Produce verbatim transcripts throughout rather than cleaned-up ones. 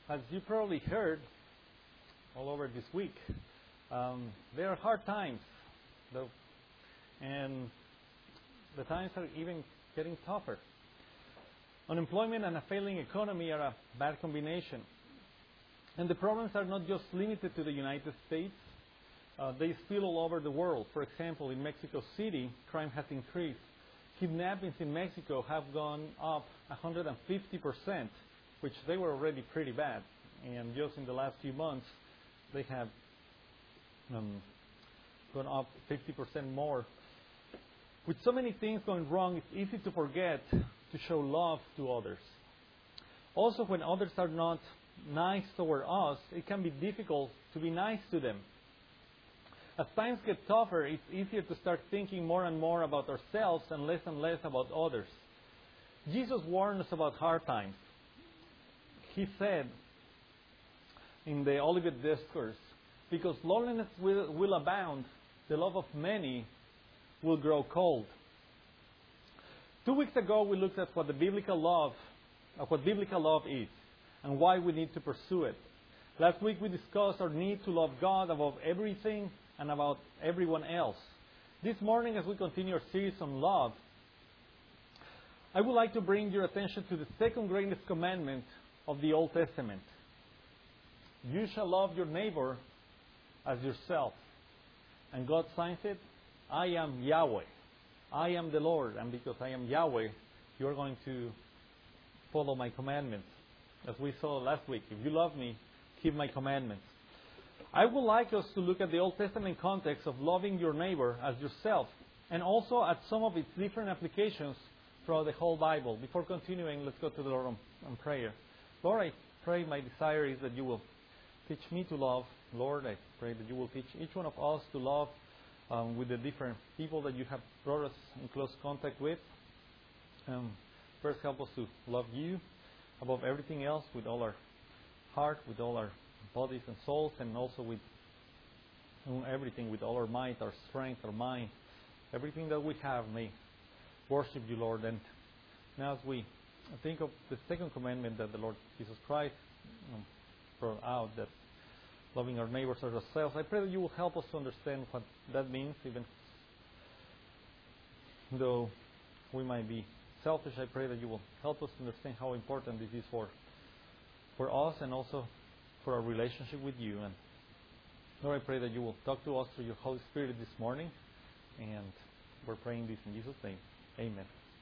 as you probably heard all over this week, um, there are hard times, though, and the times are even getting tougher. Unemployment and a failing economy are a bad combination. And the problems are not just limited to the United States. Uh, they spill all over the world. For example, in Mexico City, crime has increased. Kidnappings in Mexico have gone up one hundred fifty percent, which they were already pretty bad. And just in the last few months, they have um, gone up fifty percent more. With so many things going wrong, it's easy to forget to show love to others. Also, when others are not nice toward us, it can be difficult to be nice to them. As times get tougher, it's easier to start thinking more and more about ourselves and less and less about others. Jesus warned us about hard times. He said in the Olivet Discourse, because loneliness will, will abound, the love of many will grow cold. Two weeks ago, we looked at what the biblical love, uh, what biblical love is, and why we need to pursue it. Last week, we discussed our need to love God above everything and about everyone else. This morning, as we continue our series on love, I would like to bring your attention to the second greatest commandment of the Old Testament. You shall love your neighbor as yourself. And God signs it, I am Yahweh. I am the Lord. And because I am Yahweh, you are going to follow my commandments. As we saw last week, if you love me, keep my commandments. I would like us to look at the Old Testament context of loving your neighbor as yourself, and also at some of its different applications throughout the whole Bible. Before continuing, let's go to the Lord in prayer. Lord, I pray my desire is that you will teach me to love. Lord, I pray that you will teach each one of us to love um, with the different people that you have brought us in close contact with. Um, first, help us to love you above everything else with all our heart, with all our bodies and souls, and also with everything, with all our might, our strength, our mind. Everything that we have may worship you, Lord. And now as we think of the second commandment that the Lord Jesus Christ um, brought out, that loving our neighbors as ourselves, I pray that you will help us to understand what that means, even though we might be selfish. I pray that you will help us to understand how important this is for, for us and also for our relationship with you. And Lord, I pray that you will talk to us through your Holy Spirit this morning. And we're praying this in Jesus' name. Amen.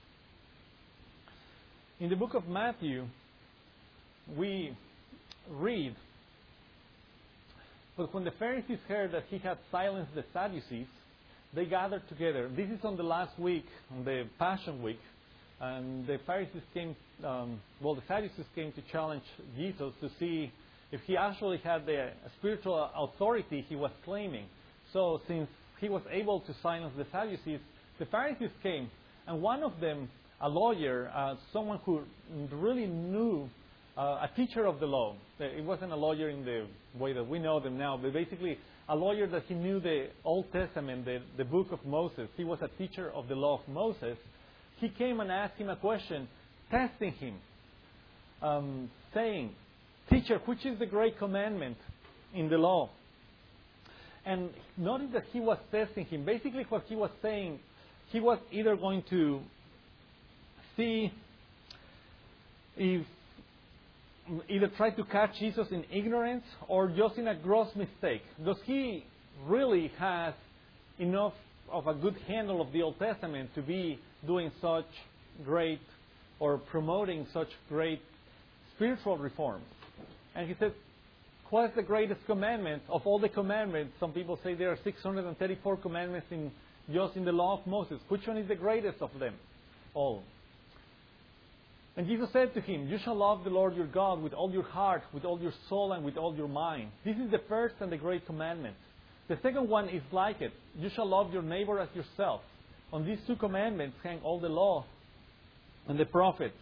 In the book of Matthew, we read, but when the Pharisees heard that he had silenced the Sadducees, they gathered together. This is on the last week, on the Passion Week. And the Pharisees came, um, well, the Sadducees came to challenge Jesus to see if he actually had the spiritual authority he was claiming. So since he was able to silence the Sadducees, the Pharisees came. And one of them, a lawyer, uh, someone who really knew, uh, a teacher of the law. It wasn't a lawyer in the way that we know them now, but basically a lawyer that he knew the Old Testament, the, the book of Moses. He was a teacher of the law of Moses. He came and asked him a question, testing him, um, saying, Teacher, which is the great commandment in the law? And notice that he was testing him. Basically what he was saying, he was either going to see if either try to catch Jesus in ignorance or just in a gross mistake. Does he really has enough of a good handle of the Old Testament to be doing such great or promoting such great spiritual reforms? And he said, what is the greatest commandment of all the commandments? Some people say there are six hundred thirty-four commandments in just in the law of Moses. Which one is the greatest of them all? And Jesus said to him, you shall love the Lord your God with all your heart, with all your soul, and with all your mind. This is the first and the great commandment. The second one is like it. You shall love your neighbor as yourself. On these two commandments hang all the law and the prophets.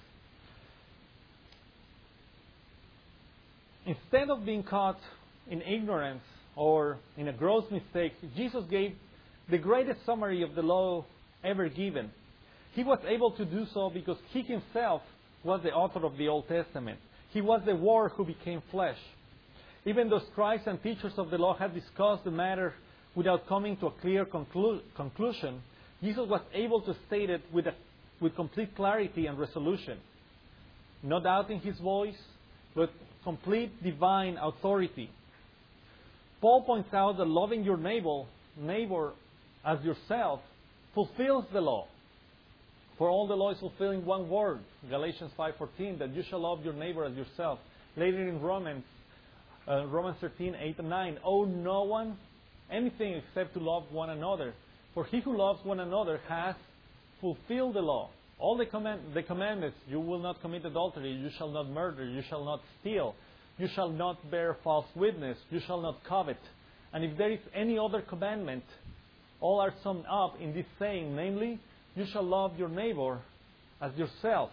Instead of being caught in ignorance or in a gross mistake, Jesus gave the greatest summary of the law ever given. He was able to do so because He Himself was the author of the Old Testament. He was the Word who became flesh. Even though scribes and teachers of the law had discussed the matter without coming to a clear conclu- conclusion, Jesus was able to state it with, a, with complete clarity and resolution. No doubting His voice, but complete divine authority. Paul points out that loving your neighbor, neighbor as yourself fulfills the law. For all the law is fulfilled in one word, Galatians five fourteen, that you shall love your neighbor as yourself. Later in Romans, uh, Romans thirteen, eight and nine, owe no one anything except to love one another. For he who loves one another has fulfilled the law. All the, command, the commandments, you will not commit adultery, you shall not murder, you shall not steal, you shall not bear false witness, you shall not covet. And if there is any other commandment, all are summed up in this saying, namely, you shall love your neighbor as yourself.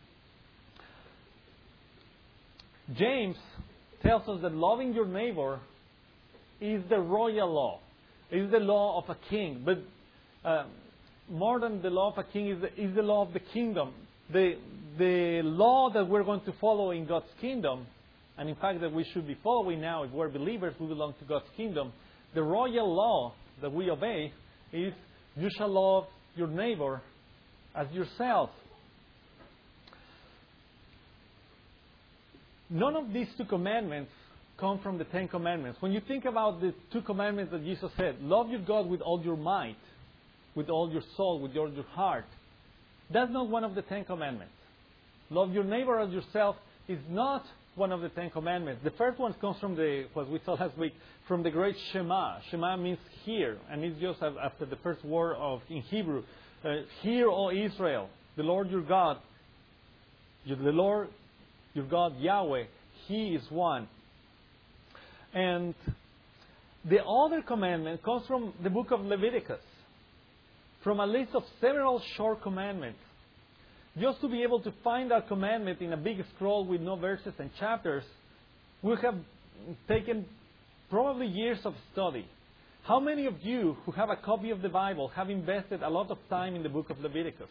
James tells us that loving your neighbor is the royal law. It is the law of a king. But uh, more than the law of a king is the, is the law of the kingdom. The, the law that we're going to follow in God's kingdom, and in fact that we should be following now, if we're believers, we belong to God's kingdom. The royal law that we obey is you shall love your neighbor as yourself. None of these two commandments come from the Ten Commandments. When you think about the two commandments that Jesus said, love your God with all your might, with all your soul, with all your heart. That's not one of the Ten Commandments. Love your neighbor as yourself is not one of the Ten Commandments. The first one comes from the, what we saw last week, from the great Shema. Shema means hear, and it's just after the first word of in Hebrew. Uh, hear, O Israel, the Lord your God, the Lord your God Yahweh, He is one. And the other commandment comes from the book of Leviticus, from a list of several short commandments. Just to be able to find that commandment in a big scroll with no verses and chapters would have taken probably years of study. How many of you who have a copy of the Bible have invested a lot of time in the book of Leviticus?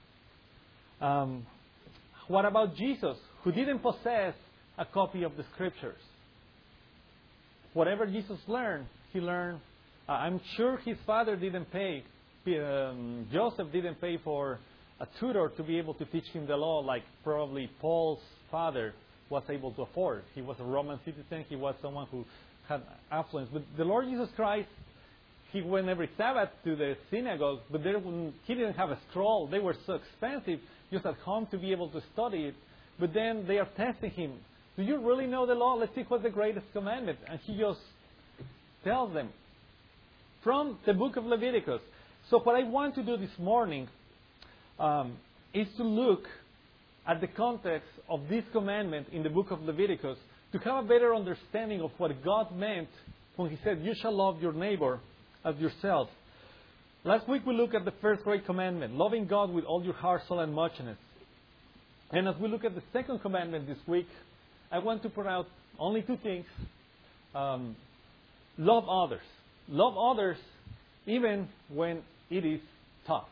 Um, what about Jesus, who didn't possess a copy of the Scriptures? Whatever Jesus learned, He learned. Uh, I'm sure His father didn't pay, um, Joseph didn't pay for a tutor to be able to teach him the law like probably Paul's father was able to afford. He was a Roman citizen. He was someone who had affluence. But the Lord Jesus Christ, He went every Sabbath to the synagogue, but there, He didn't have a scroll. They were so expensive just at home to be able to study it. But then they are testing Him. Do you really know the law? Let's see what's the greatest commandment. And He just tells them from the book of Leviticus. So what I want to do this morning um, is to look at the context of this commandment in the book of Leviticus to have a better understanding of what God meant when He said, you shall love your neighbor as yourself. Last week we looked at the first great commandment, loving God with all your heart, soul, and muchness. And as we look at the second commandment this week, I want to point out only two things. Um, love others. Love others even when it is tough.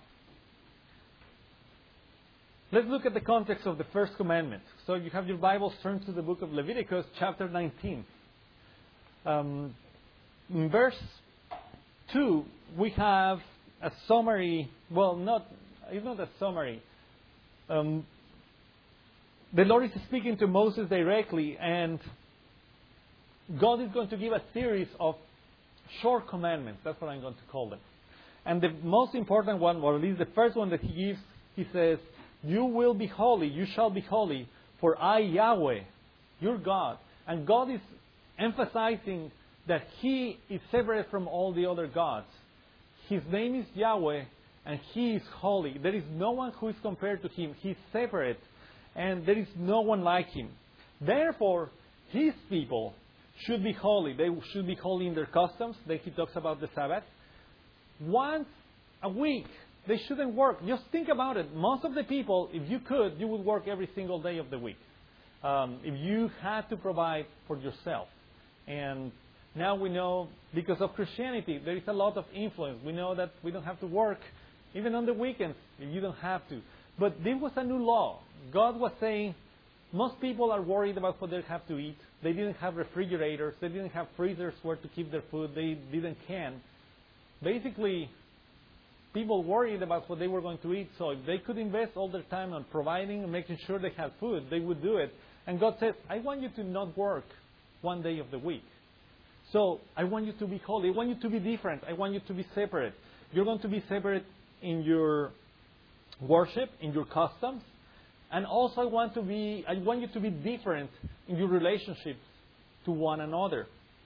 Let's look at the context of the first commandment. So you have your Bibles, turn to the book of Leviticus, chapter nineteen. Um, in verse two, we have a summary. Well, not it's not a summary. Um, the Lord is speaking to Moses directly, and God is going to give a series of short commandments. That's what I'm going to call them. And the most important one, or at least the first one that He gives, He says, you will be holy, you shall be holy, for I, Yahweh, your God. And God is emphasizing that He is separate from all the other gods. His name is Yahweh, and He is holy. There is no one who is compared to Him. He is separate, and there is no one like Him. Therefore, His people should be holy. They should be holy in their customs. Then He talks about the Sabbath. Once a week, they shouldn't work. Just think about it. Most of the people, if you could, you would work every single day of the week. Um, if you had to provide for yourself. And now we know, because of Christianity, there is a lot of influence. We know that we don't have to work, even on the weekends, if you don't have to. But this was a new law. God was saying, Most people are worried about what they have to eat. They didn't have refrigerators. They didn't have freezers where to keep their food. They didn't can. Basically, people worried about what they were going to eat. So if they could invest all their time on providing and making sure they had food, they would do it. And God says, I want you to not work one day of the week. So I want you to be holy. I want you to be different. I want you to be separate. You're going to be separate in your worship, in your customs. And also I want to be I want you to be different in your relationships to one another.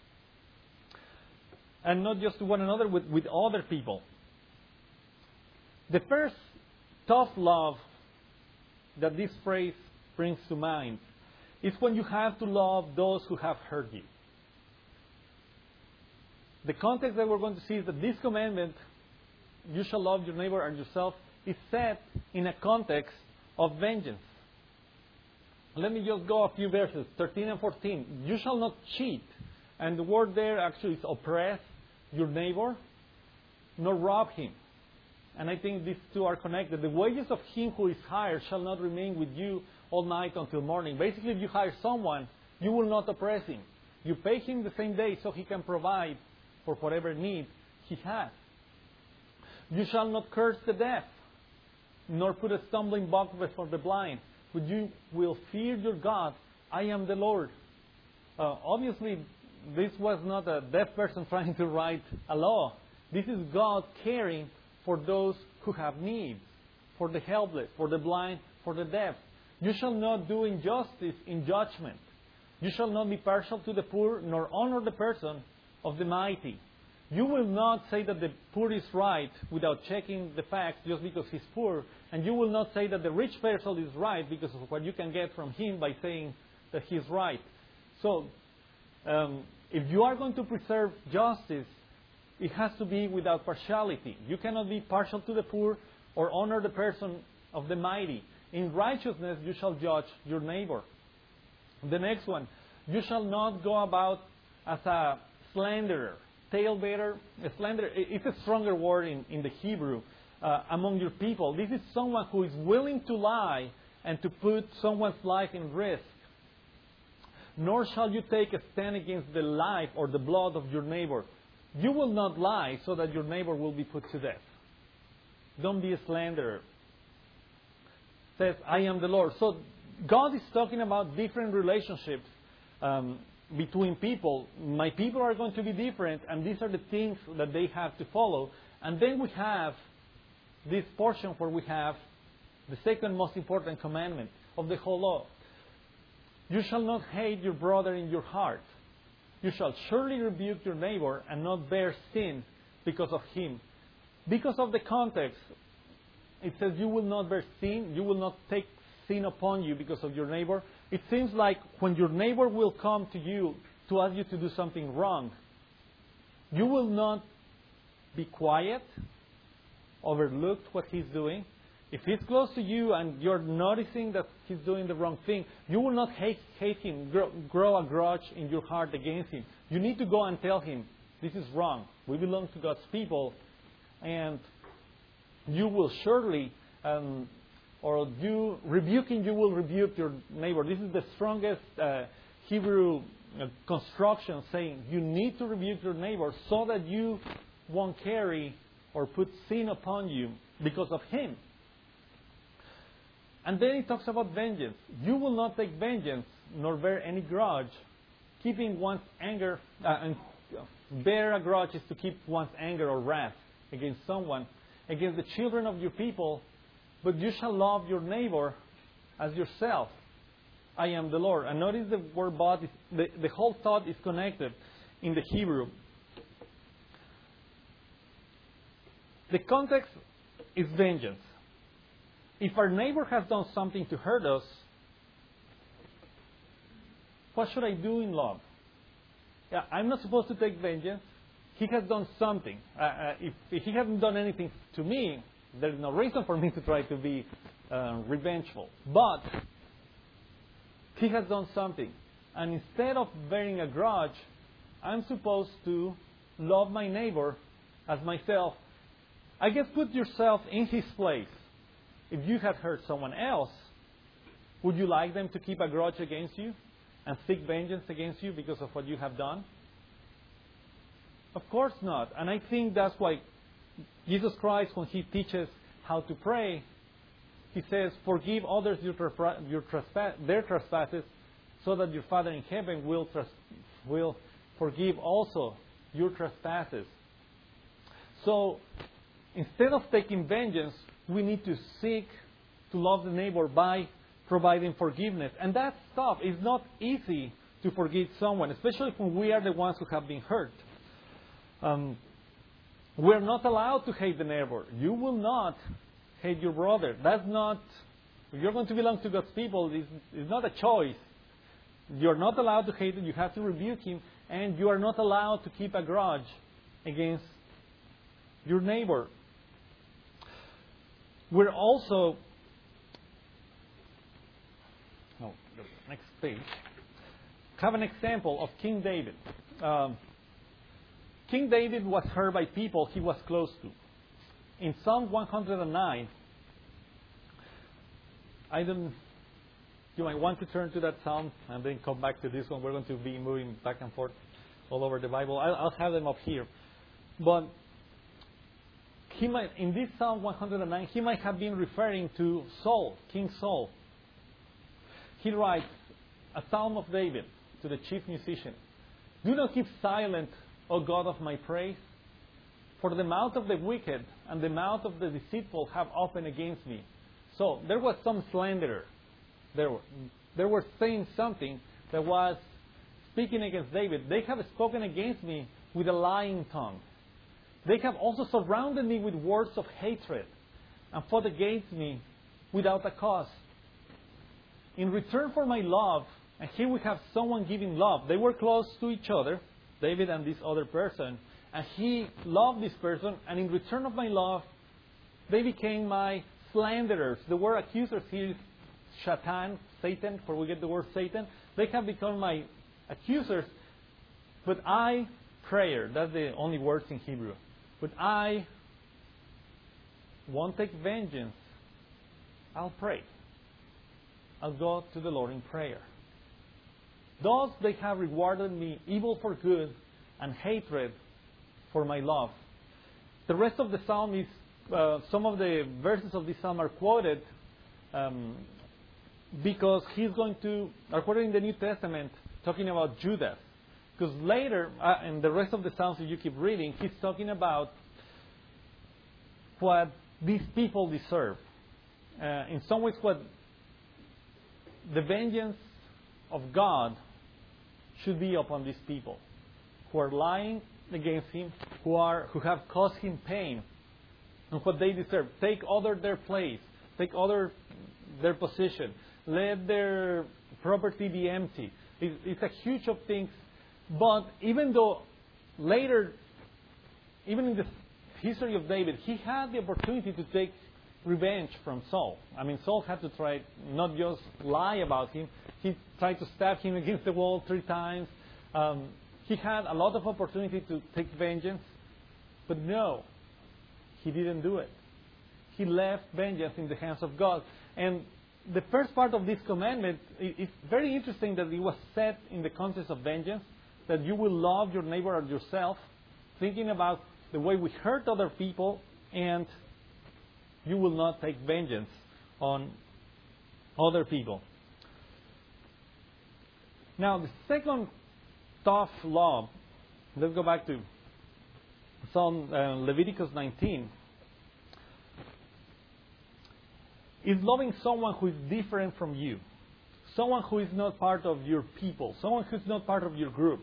And not just to one another, with, with other people. The first tough love that this phrase brings to mind is when you have to love those who have hurt you. The context that we're going to see is that this commandment, you shall love your neighbor and yourself, is set in a context of vengeance. Let me just go a few verses, thirteen and fourteen. You shall not cheat. And the word there actually is oppress your neighbor, nor rob him. And I think these two are connected. The wages of him who is hired shall not remain with you all night until morning. Basically, if you hire someone, you will not oppress him. You pay him the same day so he can provide for whatever need he has. You shall not curse the deaf, nor put a stumbling block before the blind, but you will fear your God. I am the Lord. Uh, obviously, this was not a deaf person trying to write a law. This is God caring for those who have needs, for the helpless, for the blind, for the deaf. You shall not do injustice in judgment. You shall not be partial to the poor, nor honor the person of the mighty. You will not say that the poor is right without checking the facts just because he's poor. And you will not say that the rich person is right because of what you can get from him by saying that he's right. So, um, if you are going to preserve justice, it has to be without partiality. You cannot be partial to the poor or honor the person of the mighty. In righteousness you shall judge your neighbor. The next one, you shall not go about as a slanderer, talebearer. A slanderer, it's a stronger word in, in the Hebrew uh, among your people. This is someone who is willing to lie and to put someone's life in risk. Nor shall you take a stand against the life or the blood of your neighbor. You will not lie so that your neighbor will be put to death. Don't be a slanderer. Says, I am the Lord. So God is talking about different relationships um, between people. My people are going to be different, and these are the things that they have to follow. And then we have this portion where we have the second most important commandment of the whole law. You shall not hate your brother in your heart. You shall surely rebuke your neighbor and not bear sin because of him. Because of the context, it says you will not bear sin, you will not take sin upon you because of your neighbor. It seems like when your neighbor will come to you to ask you to do something wrong, you will not be quiet, overlook what he's doing. If he's close to you and you're noticing that he's doing the wrong thing, you will not hate, hate him, grow, grow a grudge in your heart against him. You need to go and tell him, this is wrong. We belong to God's people. And you will surely, um, or you rebuking, you will rebuke your neighbor. This is the strongest uh, Hebrew uh, construction saying you need to rebuke your neighbor so that you won't carry or put sin upon you because of him. And then he talks about vengeance. You will not take vengeance, nor bear any grudge. Keeping one's anger, uh, and bear a grudge is to keep one's anger or wrath against someone, against the children of your people. But you shall love your neighbor as yourself. I am the Lord. And notice the word "but." Is, the, the whole thought is connected in the Hebrew. The context is vengeance. If our neighbor has done something to hurt us, what should I do in love? Yeah, I'm not supposed to take vengeance. He has done something. Uh, uh, if, if he hasn't done anything to me, there's no reason for me to try to be uh, revengeful. But he has done something. And instead of bearing a grudge, I'm supposed to love my neighbor as myself. I guess put yourself in his place. If you had hurt someone else, Would you like them to keep a grudge against you and seek vengeance against you because of what you have done? Of course not. And I think that's why Jesus Christ, when He teaches how to pray, He says, forgive others your, your trespass, their trespasses, so that your Father in heaven will, tres- will forgive also your trespasses. So, instead of taking vengeance, we need to seek to love the neighbor by providing forgiveness. And that stuff is not easy to forgive someone, especially when we are the ones who have been hurt. Um, we're not allowed to hate the neighbor. You will not hate your brother. That's not, if you're going to belong to God's people, it's, it's not a choice. You're not allowed to hate him. You have to rebuke him. And you are not allowed to keep a grudge against your neighbor. We're also, oh, next page, have an example of King David. Um, King David was hurt by people he was close to. In Psalm one hundred nine, I don't, you might want to turn to that Psalm and then come back to this one. We're going to be moving back and forth all over the Bible. I'll, I'll have them up here. But he might, in this Psalm one hundred nine, he might have been referring to Saul, King Saul. He writes a Psalm of David to the chief musician. Do not keep silent, O God of my praise, for the mouth of the wicked and the mouth of the deceitful have opened against me. So there was some slanderer. There were, they were saying something that was speaking against David. They have spoken against me with a lying tongue. They have also surrounded me with words of hatred and fought against me without a cause. In return for my love, and here we have someone giving love. They were close to each other, David and this other person, and he loved this person, and in return of my love, they became my slanderers. The word accusers here is Shatan, Satan, where we get the word Satan. They have become my accusers, but I, prayer, that's the only words in Hebrew, but I won't take vengeance. I'll pray. I'll go to the Lord in prayer. Thus they have rewarded me evil for good and hatred for my love. The rest of the psalm is, uh, some of the verses of this psalm are quoted um, because he's going to, are quoted in the New Testament talking about Judas. Because later, uh, in the rest of the psalms, if you keep reading, he's talking about what these people deserve. Uh, in some ways, what the vengeance of God should be upon these people who are lying against him, who are who have caused him pain, and what they deserve. Take other their place, take other their position, let their property be empty. It, it's a huge of things. But even though later, even in the history of David, he had the opportunity to take revenge from Saul. I mean, Saul had to try not just lie about him. He tried to stab him against the wall three times. Um, he had a lot of opportunity to take vengeance. But no, he didn't do it. He left vengeance in the hands of God. And the first part of this commandment, it's very interesting that it was set in the context of vengeance, that you will love your neighbor as yourself, thinking about the way we hurt other people, and you will not take vengeance on other people. Now, the second tough law, let's go back to Psalm uh, Leviticus nineteen, is loving someone who is different from you. Someone who is not part of your people. Someone who is not part of your group.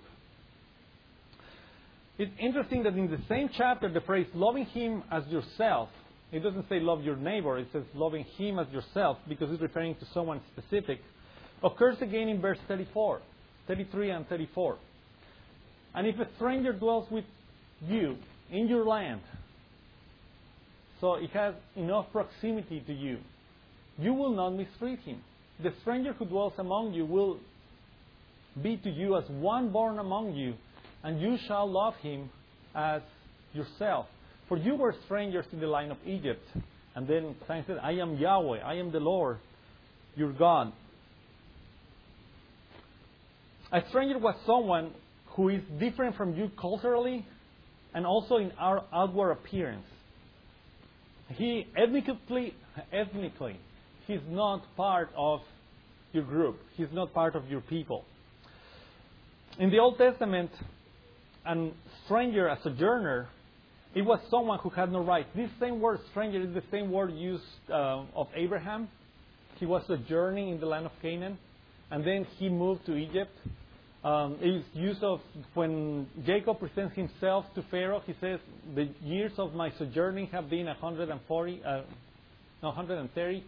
It's interesting that in the same chapter, the phrase loving him as yourself, it doesn't say love your neighbor, it says loving him as yourself, because it's referring to someone specific, occurs again in verse thirty-four, thirty-three and thirty-four. And if a stranger dwells with you in your land, so it has enough proximity to you, you will not mistreat him. The stranger who dwells among you will be to you as one born among you, and you shall love him as yourself. For you were strangers in the land of Egypt. And then Simon said, I am Yahweh, I am the Lord, your God. A stranger was someone who is different from you culturally and also in our outward appearance. He ethnically, ethnically, he's not part of your group. He's not part of your people. In the Old Testament, a stranger, a sojourner, it was someone who had no right. This same word stranger is the same word used uh, of Abraham. He was sojourning in the land of Canaan, and then he moved to Egypt. Um, it's used of when Jacob presents himself to Pharaoh. He says, "The years of my sojourning have been one hundred forty, uh, no, one hundred thirty."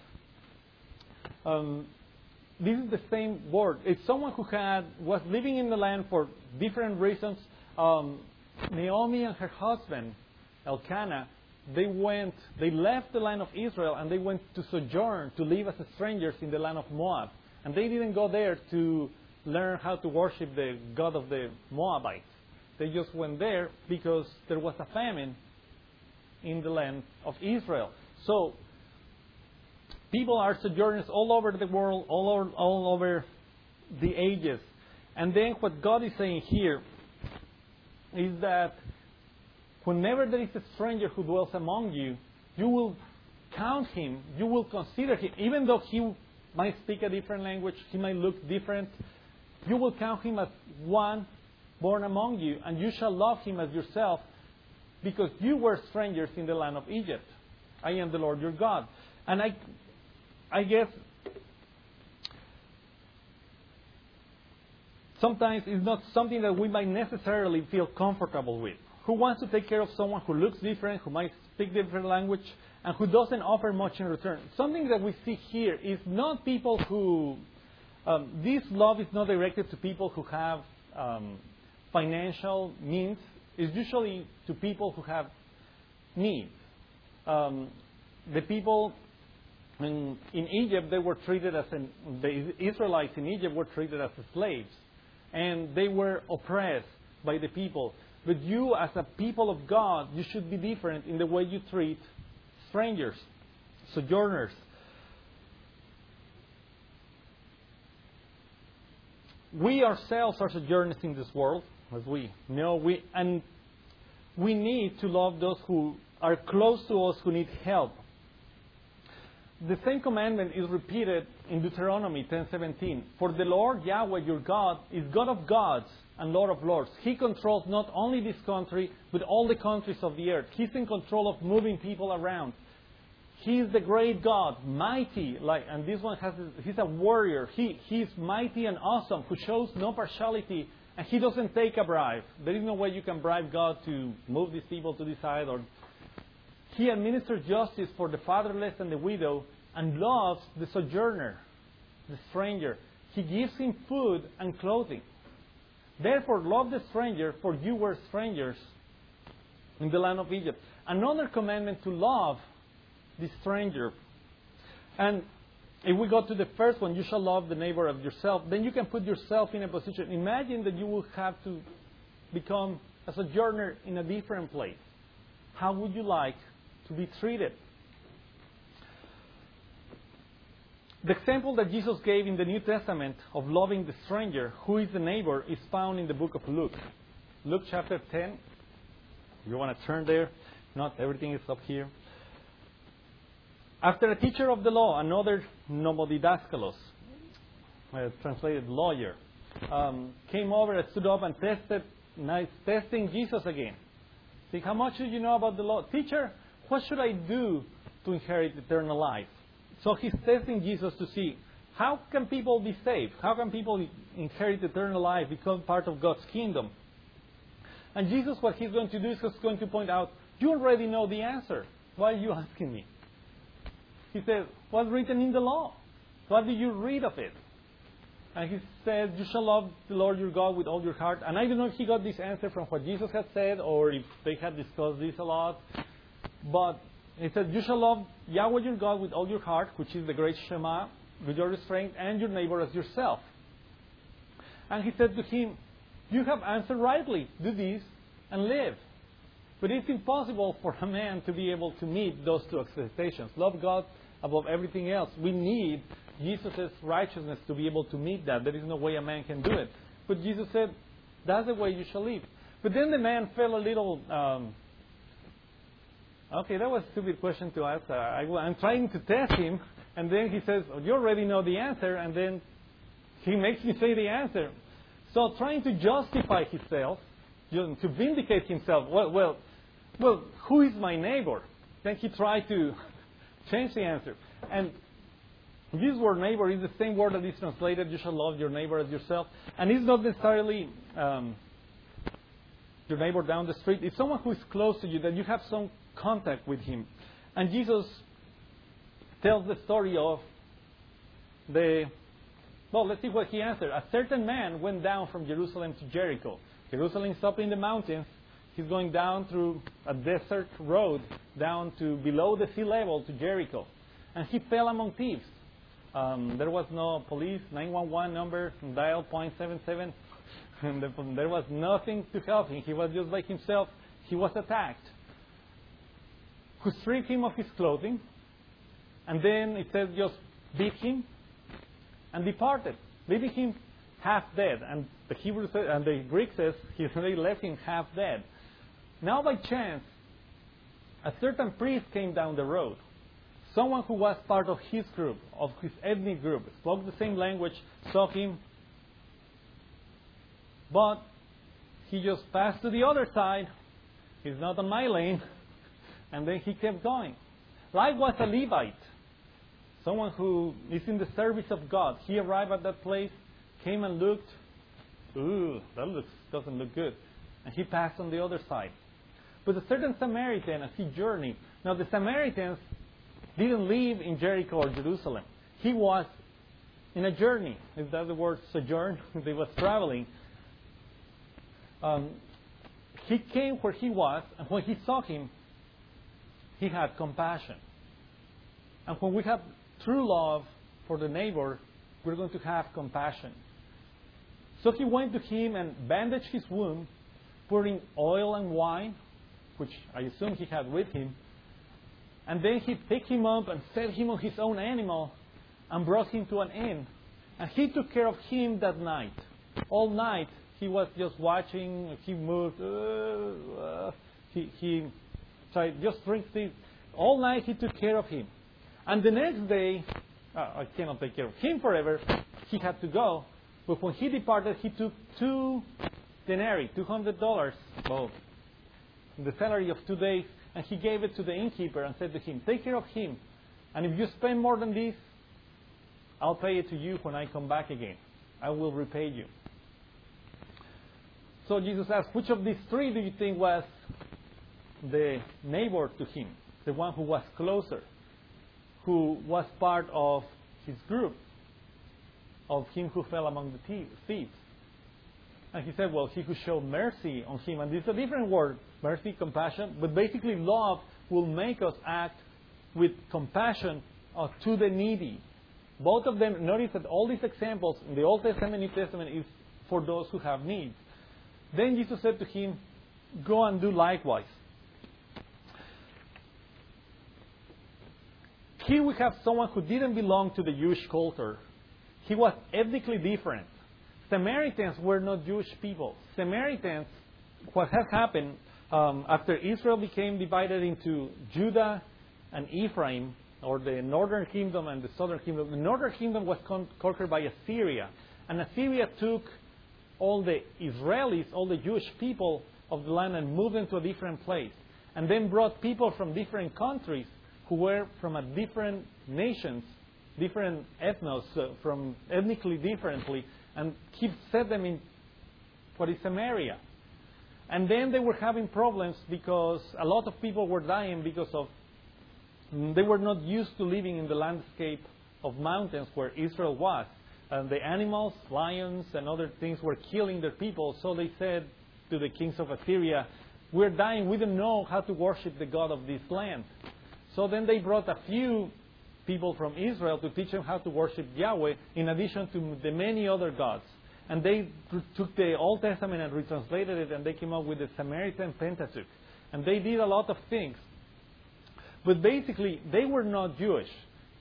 Um, this is the same word. It's someone who had was living in the land for different reasons. Um, Naomi and her husband Elkanah, they went, they left the land of Israel and they went to sojourn, to live as strangers in the land of Moab, and they didn't go there to learn how to worship the god of the Moabites. They just went there because there was a famine in the land of Israel. So, people are sojourners all over the world, all over, all over the ages. And then what God is saying here is that whenever there is a stranger who dwells among you, you will count him, you will consider him, even though he might speak a different language, he might look different, you will count him as one born among you, and you shall love him as yourself, because you were strangers in the land of Egypt. I am the Lord your God. And I, I guess sometimes it's not something that we might necessarily feel comfortable with. Who wants to take care of someone who looks different, who might speak different language, and who doesn't offer much in return? Something that we see here is not people who... Um, this love is not directed to people who have um, financial means. It's usually to people who have needs. Um, the people in, in Egypt, they were treated as an, the Israelites in Egypt were treated as slaves, and they were oppressed by the people. But you, as a people of God, you should be different in the way you treat strangers, sojourners. We ourselves are sojourners in this world, as we know, we, and we need to love those who are close to us, who need help. The same commandment is repeated in Deuteronomy ten seventeen. For the Lord Yahweh your God is God of gods and Lord of lords. He controls not only this country, but all the countries of the earth. He's in control of moving people around. He is the great God, mighty, like, and this one has, he's a warrior. He, he's mighty and awesome, who shows no partiality, and he doesn't take a bribe. There is no way you can bribe God to move these people to this side. Or He administers justice for the fatherless and the widow, and loves the sojourner, the stranger. He gives him food and clothing. Therefore, love the stranger, for you were strangers in the land of Egypt. Another commandment to love the stranger. And if we go to the first one, you shall love the neighbor of yourself, then you can put yourself in a position. Imagine that you will have to become a sojourner in a different place. How would you like to be treated? The example that Jesus gave in the New Testament of loving the stranger, who is the neighbor, is found in the book of Luke. Luke chapter ten. If you want to turn there, not everything is up here. After a teacher of the law, another nomodidaskalos, uh, translated lawyer, um, came over and stood up and tested, nice, testing Jesus again. See, how much do you know about the law? Teacher, what should I do to inherit eternal life? So he's testing Jesus to see, how can people be saved? How can people inherit eternal life, become part of God's kingdom? And Jesus, what he's going to do is he's going to point out, you already know the answer. Why are you asking me? He says, what's written in the law? What do you read of it? And he says, you shall love the Lord your God with all your heart. And I don't know if he got this answer from what Jesus had said, or if they had discussed this a lot. But he said, you shall love Yahweh your God with all your heart, which is the great Shema, with your strength, and your neighbor as yourself. And he said to him, you have answered rightly. Do this and live. But it's impossible for a man to be able to meet those two expectations. Love God above everything else. We need Jesus' righteousness to be able to meet that. There is no way a man can do it. But Jesus said, that's the way you shall live. But then the man felt a little... Um, okay, that was a stupid question to ask. Uh, I, I'm trying to test him, and then he says, oh, you already know the answer, and then he makes me say the answer. So trying to justify himself, you know, to vindicate himself, well, well, well, who is my neighbor? Then he tried to change the answer. And this word neighbor is the same word that is translated, you shall love your neighbor as yourself. And it's not necessarily um, your neighbor down the street. It's someone who is close to you, that you have some contact with him. And Jesus tells the story of the... Well, let's see what he answered. A certain man went down from Jerusalem to Jericho. Jerusalem is up in the mountains. He's going down through a desert road down to below the sea level to Jericho. And he fell among thieves. Um, there was no police, nine one one number, dial point seven seven. And there was nothing to help him. He was just by himself. He was attacked. Who stripped him of his clothing. And then it says just beat him and departed, leaving him half dead. And the Hebrew says, and the Greek says he they left him half dead. Now by chance, a certain priest came down the road. Someone who was part of his group, of his ethnic group, spoke the same language, saw him, but he just passed to the other side. He's not on my lane. And then he kept going. Likewise, a Levite, someone who is in the service of God. He arrived at that place, came and looked. Ooh, that looks doesn't look good. And he passed on the other side. But a certain Samaritan, as he journeyed. Now the Samaritans didn't live in Jericho or Jerusalem. He was in a journey. Is that the word sojourn? They was traveling. Um, he came where he was, and when he saw him, he had compassion. And when we have true love for the neighbor, we're going to have compassion. So he went to him and bandaged his wound, pouring oil and wine, which I assume he had with him. And then he picked him up and set him on his own animal and brought him to an inn. And he took care of him that night. All night he was just watching. He moved. Uh, uh, he, he tried just drink this. All night he took care of him. And the next day, uh, I cannot take care of him forever. He had to go. But when he departed, he took two denarii, two hundred dollars, well, the salary of two days. And he gave it to the innkeeper and said to him, take care of him. And if you spend more than this, I'll pay it to you when I come back again. I will repay you. So Jesus asked, which of these three do you think was the neighbor to him? The one who was closer, who was part of his group, of him who fell among the thieves. And he said, well, he who showed mercy on him. And this is a different word, mercy, compassion. But basically, love will make us act with compassion uh, to the needy. Both of them, notice that all these examples in the Old Testament and New Testament is for those who have needs. Then Jesus said to him, go and do likewise. Here we have someone who didn't belong to the Jewish culture. He was ethnically different. Samaritans were not Jewish people. Samaritans, what has happened um, after Israel became divided into Judah and Ephraim, or the northern kingdom and the southern kingdom, the northern kingdom was con- conquered by Assyria. And Assyria took all the Israelis, all the Jewish people of the land and moved them to a different place. And then brought people from different countries who were from a different nations, different ethnos, uh, from ethnically differently, and he set them in what is Samaria. And then they were having problems because a lot of people were dying because of they were not used to living in the landscape of mountains where Israel was. And the animals, lions and other things were killing their people. So they said to the kings of Assyria, we're dying, we don't know how to worship the God of this land. So then they brought a few people from Israel to teach them how to worship Yahweh in addition to the many other gods. And they took the Old Testament and retranslated it, and they came up with the Samaritan Pentateuch. And they did a lot of things. But basically, they were not Jewish.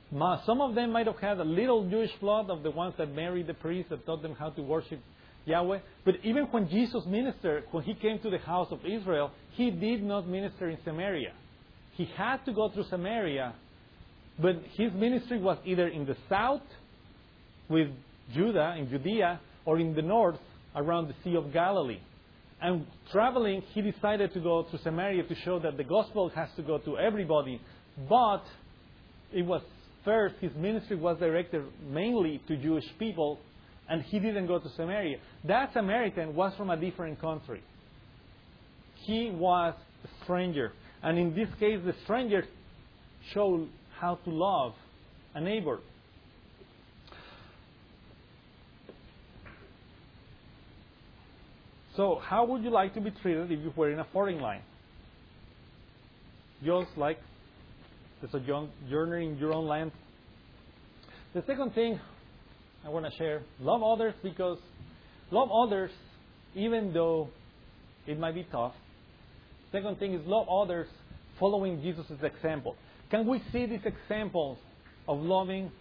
Ma- Some of them might have had a little Jewish blood of the ones that married the priests that taught them how to worship Yahweh. But even when Jesus ministered, when He came to the house of Israel, He did not minister in Samaria. He had to go through Samaria, but His ministry was either in the south with Judah, in Judea, or in the north around the Sea of Galilee. And traveling, He decided to go through Samaria to show that the gospel has to go to everybody. But it was first, His ministry was directed mainly to Jewish people, and He didn't go to Samaria. That Samaritan was from a different country. He was a stranger. And in this case, the stranger showed how to love a neighbor. So, how would you like to be treated if you were in a foreign land? Just like the sojourner in your own land. The second thing I want to share, love others because love others even though it might be tough. Second thing is love others following Jesus' example. Can we see these examples of loving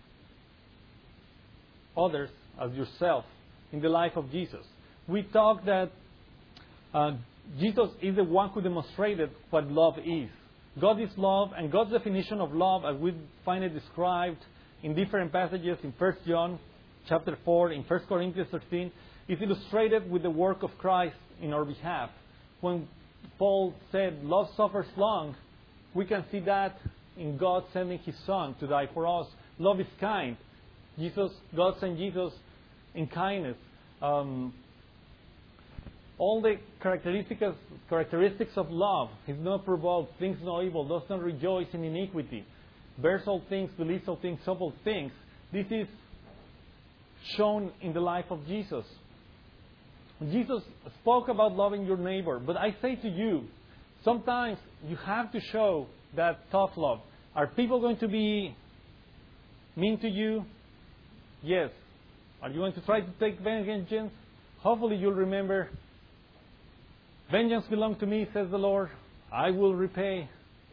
others as yourself in the life of Jesus? We talked that uh, Jesus is the one who demonstrated what love is. God is love, and God's definition of love, as we find it described in different passages in First John chapter four, in First Corinthians thirteen, is illustrated with the work of Christ in our behalf. When Paul said, love suffers long, we can see that in God sending His Son to die for us. Love is kind. Jesus, God sent Jesus in kindness. Um, all the characteristics characteristics of love is not provoked, thinks no evil, does not rejoice in iniquity, bears all things, believes all things, hopes all things. This is shown in the life of Jesus. Jesus spoke about loving your neighbor, but I say to you, sometimes you have to show that tough love. Are people going to be mean to you? Yes. Are you going to try to take vengeance? Hopefully you'll remember, vengeance belongs to me, says the Lord. I will repay.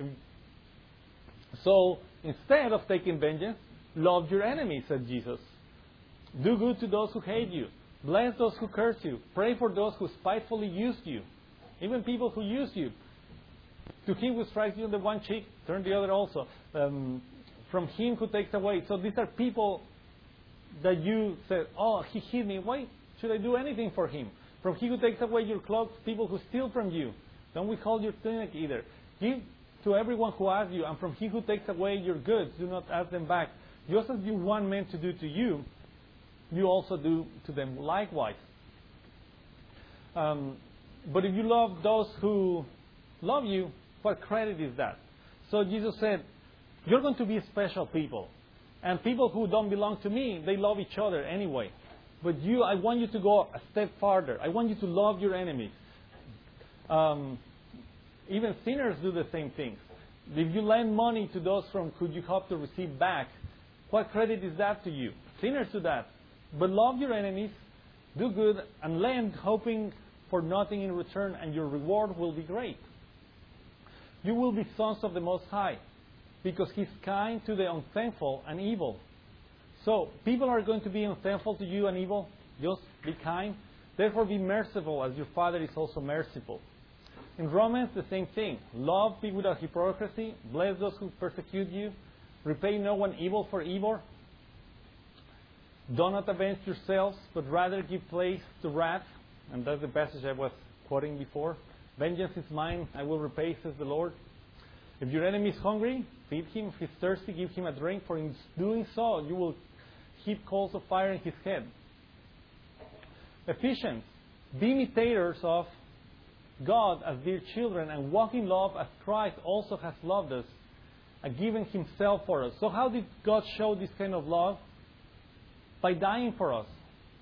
So, instead of taking vengeance, love your enemies, said Jesus. Do good to those who hate you. Bless those who curse you. Pray for those who spitefully use you. Even people who use you. To him who strikes you on the one cheek, turn the other also. Um, from him who takes away. So these are people that you said, oh, he hit me. Why should I do anything for him? From he who takes away your clothes, people who steal from you. Don't withhold your tunic either. Give to everyone who asks you, and from he who takes away your goods, do not ask them back. Just as you want men to do to you, you also do to them likewise. Um, but if you love those who love you, what credit is that? So Jesus said, you're going to be special people. And people who don't belong to me, they love each other anyway. But you, I want you to go a step farther. I want you to love your enemies. Um, even sinners do the same things. If you lend money to those from whom you hope to receive back, what credit is that to you? Sinners do that. But love your enemies, do good, and lend, hoping for nothing in return, and your reward will be great. You will be sons of the Most High, because He's kind to the unthankful and evil. So, people are going to be unthankful to you and evil. Just be kind. Therefore, be merciful, as your Father is also merciful. In Romans, the same thing. Love, be without hypocrisy. Bless those who persecute you. Repay no one evil for evil. Do not avenge yourselves, but rather give place to wrath. And that's the passage I was quoting before. Vengeance is mine, I will repay, says the Lord. If your enemy is hungry, feed him. If he's thirsty, give him a drink. For in doing so, you will heap coals of fire in his head. Ephesians, be imitators of God as dear children, and walk in love as Christ also has loved us, and given Himself for us. So how did God show this kind of love? By dying for us.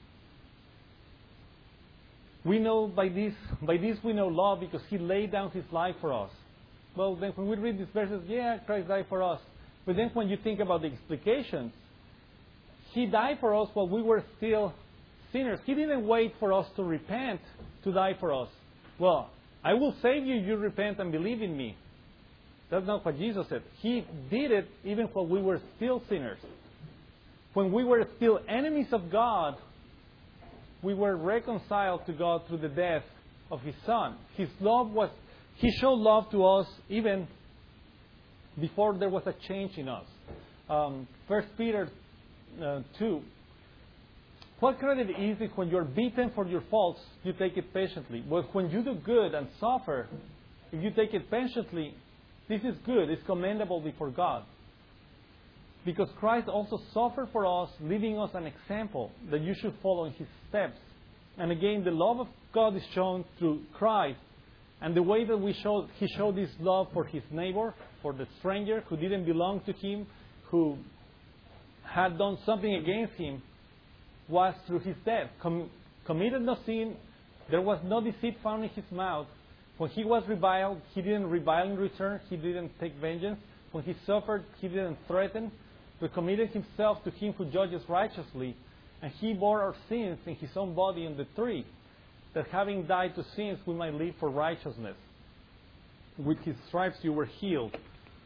We know by this, by this we know love because He laid down His life for us. Well, then when we read these verses, yeah, Christ died for us. But then when you think about the explications, He died for us while we were still sinners. He didn't wait for us to repent to die for us. Well, I will save you if you repent and believe in me. That's not what Jesus said. He did it even when we were still sinners. When we were still enemies of God, we were reconciled to God through the death of His Son. His love was, He showed love to us even before there was a change in us. Um, First Peter uh, two. What credit is it when you're beaten for your faults, you take it patiently? But when you do good and suffer, if you take it patiently, this is good. It's commendable before God. Because Christ also suffered for us, leaving us an example that you should follow in His steps. And again, the love of God is shown through Christ. And the way that we showed, He showed His love for His neighbor, for the stranger who didn't belong to Him, who had done something against Him, was through His death. Com- committed no sin. There was no deceit found in His mouth. When He was reviled, He didn't revile in return. He didn't take vengeance. When He suffered, He didn't threaten. But committed Himself to Him who judges righteously. And He bore our sins in His own body on the tree, that having died to sins, we might live for righteousness. With His stripes you were healed.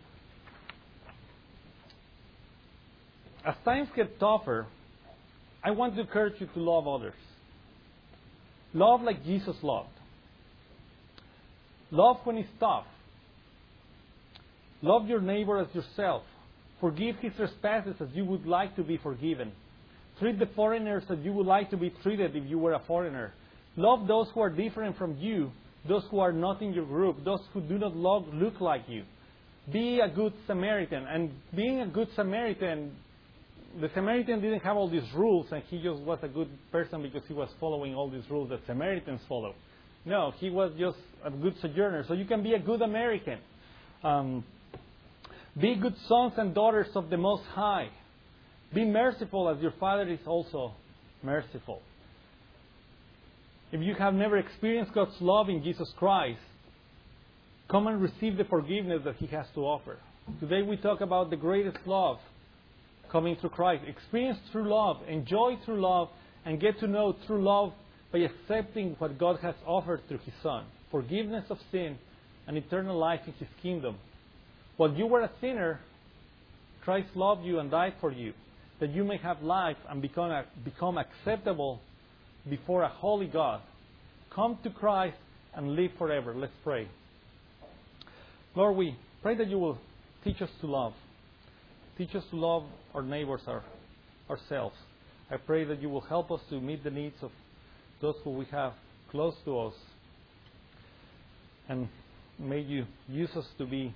As times get tougher, I want to encourage you to love others. Love like Jesus loved. Love when it's tough. Love your neighbor as yourself. Forgive his trespasses as you would like to be forgiven. Treat the foreigners as you would like to be treated if you were a foreigner. Love those who are different from you, those who are not in your group, those who do not love, look like you. Be a good Samaritan. And being a good Samaritan, the Samaritan didn't have all these rules and he just was a good person because he was following all these rules that Samaritans follow. No, he was just a good sojourner. So you can be a good American. Um, be good sons and daughters of the Most High. Be merciful as your Father is also merciful. If you have never experienced God's love in Jesus Christ, come and receive the forgiveness that He has to offer. Today we talk about the greatest love coming through Christ. Experience true love, enjoy true love, and get to know true love by accepting what God has offered through His Son. Forgiveness of sin and eternal life in His kingdom. While you were a sinner, Christ loved you and died for you, that you may have life and become, become acceptable before a holy God. Come to Christ and live forever. Let's pray. Lord, we pray that you will teach us to love. Teach us to love our neighbors, our, ourselves. I pray that you will help us to meet the needs of those who we have close to us. And may you use us to be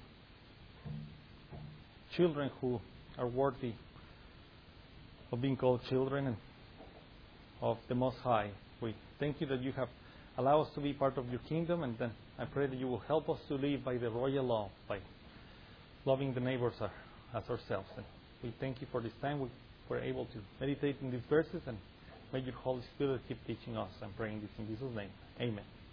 children who are worthy of being called children of the Most High. We thank you that you have allowed us to be part of your kingdom, and then I pray that you will help us to live by the royal law, by loving the neighbors as ourselves. And we thank you for this time we were able to meditate in these verses, and may your Holy Spirit keep teaching us and praying this in Jesus' name. Amen.